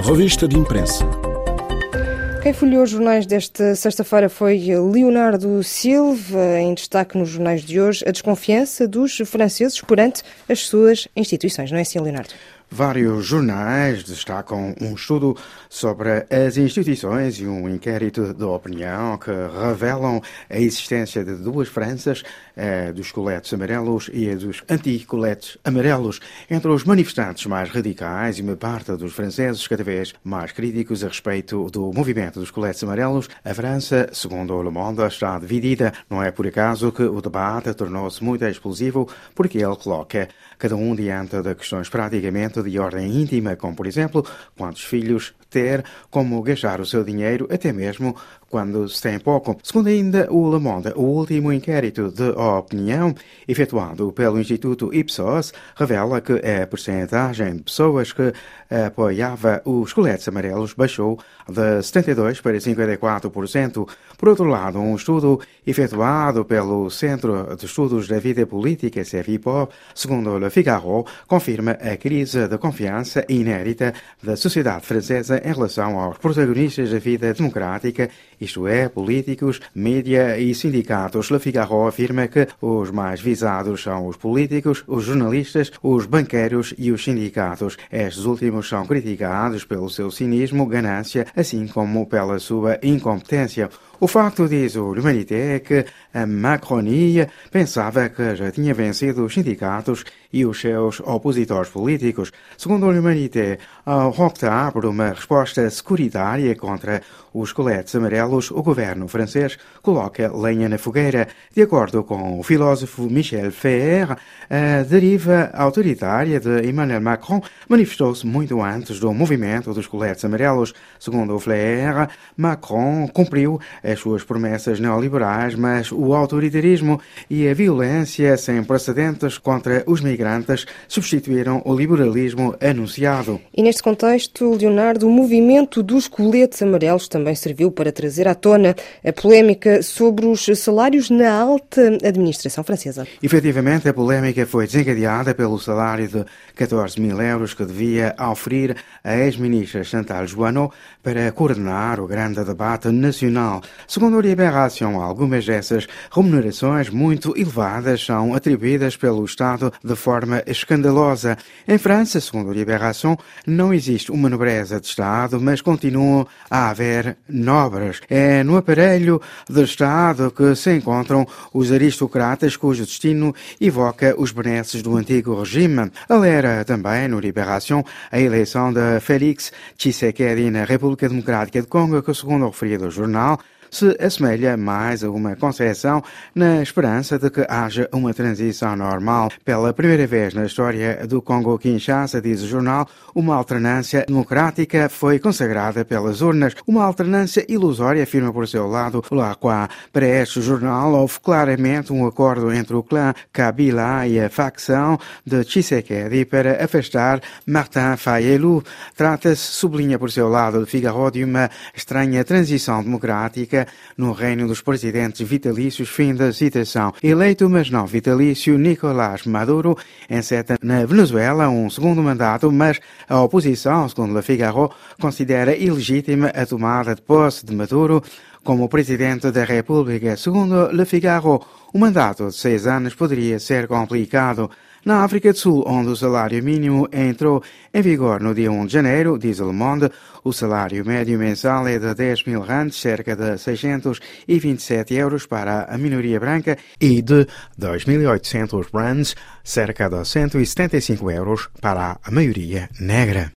Revista de imprensa. Quem folheou os jornais desta sexta-feira foi Leonardo Silva. Em destaque nos jornais de hoje, a desconfiança dos franceses perante as suas instituições. Não é assim, Leonardo? Vários jornais destacam um estudo sobre as instituições e um inquérito de opinião que revelam a existência de duas Franças, a dos coletes amarelos e a dos anti-coletes amarelos, entre os manifestantes mais radicais e uma parte dos franceses cada vez mais críticos a respeito do movimento dos coletes amarelos. A França, segundo o Le Monde, está dividida. Não é por acaso que o debate tornou-se muito explosivo, porque ele coloca cada um diante de questões praticamente de ordem íntima, como, por exemplo, quantos filhos ter, como gastar o seu dinheiro, até mesmo quando se tem pouco. Segundo ainda o Le Monde, o último inquérito de opinião efetuado pelo Instituto Ipsos revela que a percentagem de pessoas que apoiava os coletes amarelos baixou de 72% para 54%. Por outro lado, um estudo efetuado pelo Centro de Estudos da Vida Política, CEVIPO, segundo Le Figaro, confirma a crise de confiança inédita da sociedade francesa em relação aos protagonistas da vida democrática, isto é, políticos, mídia e sindicatos. Le Figaro afirma que os mais visados são os políticos, os jornalistas, os banqueiros e os sindicatos. Estes últimos são criticados pelo seu cinismo, ganância, assim como pela sua incompetência. O facto, diz o L'Humanité, é que a Macronie pensava que já tinha vencido os sindicatos e os seus opositores políticos. Segundo o L'Humanité, ao optar por uma resposta securitária contra os coletes amarelos, o governo francês coloca lenha na fogueira. De acordo com o filósofo Michel Ferrer, a deriva autoritária de Emmanuel Macron manifestou-se muito antes do movimento dos coletes amarelos. Segundo o Ferrer, Macron cumpriu as suas promessas neoliberais, mas o autoritarismo e a violência sem precedentes contra os migrantes substituíram o liberalismo anunciado. E neste contexto, Leonardo, o movimento dos coletes amarelos também serviu para trazer à tona a polémica sobre os salários na alta administração francesa. Efetivamente, a polémica foi desencadeada pelo salário de 14 mil euros que devia oferir a ex-ministra Chantal Jouanneau para coordenar o grande debate nacional. Segundo a Libération, algumas dessas remunerações muito elevadas são atribuídas pelo Estado de forma escandalosa. Em França, segundo a Libération, não existe uma nobreza de Estado, mas continuam a haver nobres. É no aparelho do Estado que se encontram os aristocratas cujo destino evoca os benesses do antigo regime. Alera também, no Libération, a eleição de Félix Tshisekedi na República Democrática de Congo, que, segundo o referido ao jornal, se assemelha mais a uma concessão na esperança de que haja uma transição normal. Pela primeira vez na história do Congo-Kinshasa, diz o jornal, uma alternância democrática foi consagrada pelas urnas. Uma alternância ilusória, afirma por seu lado o Lacroix. Para este jornal, houve claramente um acordo entre o clã Kabila e a facção de Tshisekedi para afastar Martin Fayulu. Trata-se, sublinha por seu lado de Figaro, de uma estranha transição democrática no reino dos presidentes vitalícios. Fim da citação. Eleito, mas não vitalício, Nicolás Maduro enceta na Venezuela um segundo mandato, mas a oposição, segundo Le Figaro, considera ilegítima a tomada de posse de Maduro como presidente da República. Segundo Le Figaro, o mandato de 6 anos poderia ser complicado. Na África do Sul, onde o salário mínimo entrou em vigor no dia 1 de janeiro, diz Le Monde, o salário médio mensal é de 10 mil rands, cerca de 627 euros para a minoria branca, e de 2.800 rands, cerca de 175 euros para a maioria negra.